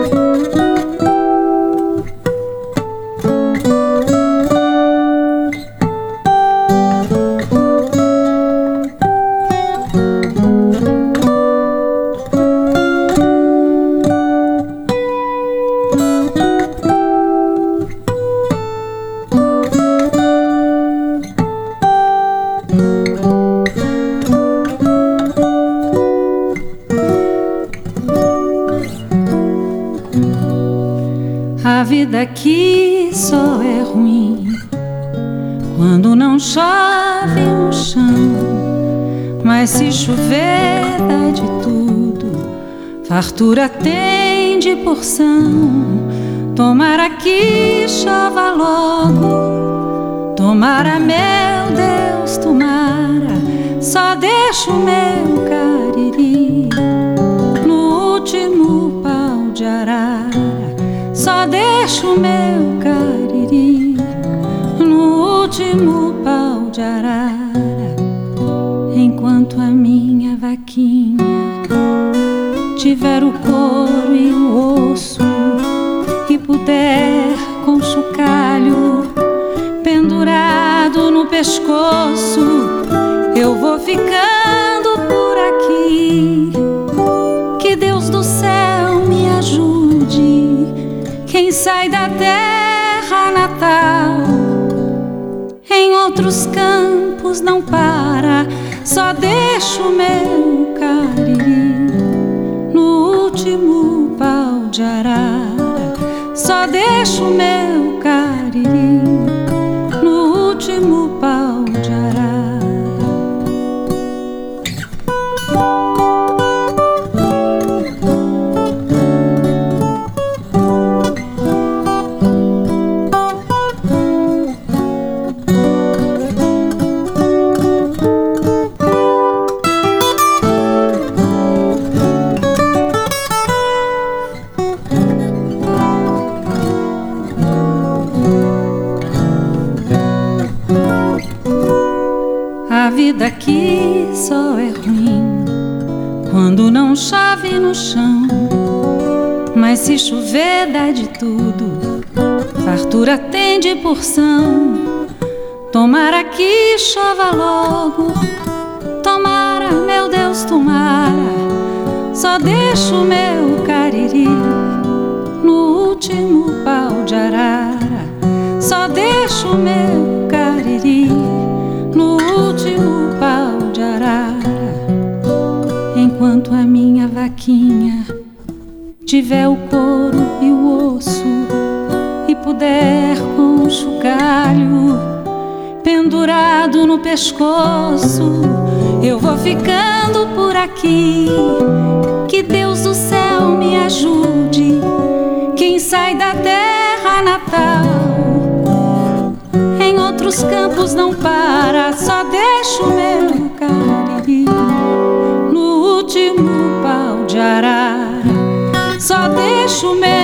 A vida aqui só é ruim quando não chove no chão, mas se chover dá de tudo, fartura tem de porção. Tomara que chova logo, tomara, meu Deus, tomara, só deixa o meu cariri no último pau de arara, só deixa o meu cariri no último pau de arara, enquanto a minha vaquinha tiver o couro e o osso e puder com chocalho pendurado no pescoço, eu vou ficando por aqui. Que Deus do céu me ajude, quem sai da terra natal em outros campos não para, só deixa o meu cariri no último pau de arara, só deixa o meu cariri no último pau de arara. A vida aqui só é ruim quando não chove no chão, mas se chover dá de tudo, fartura tem de porção. Tomara que chova logo, tomara, meu Deus, tomara, só deixa o meu cariri no último pau de arara, só deixa o meu cariri no último pau de arara, enquanto a minha vaquinha tiver o couro e o osso e puder com o chocalho pendurado no pescoço, eu vou ficando por aqui. Que Deus do céu me ajude, quem sai da terra natal em outros campos não para, só deixa o meu cariri no último pau de arara, só deixa o meu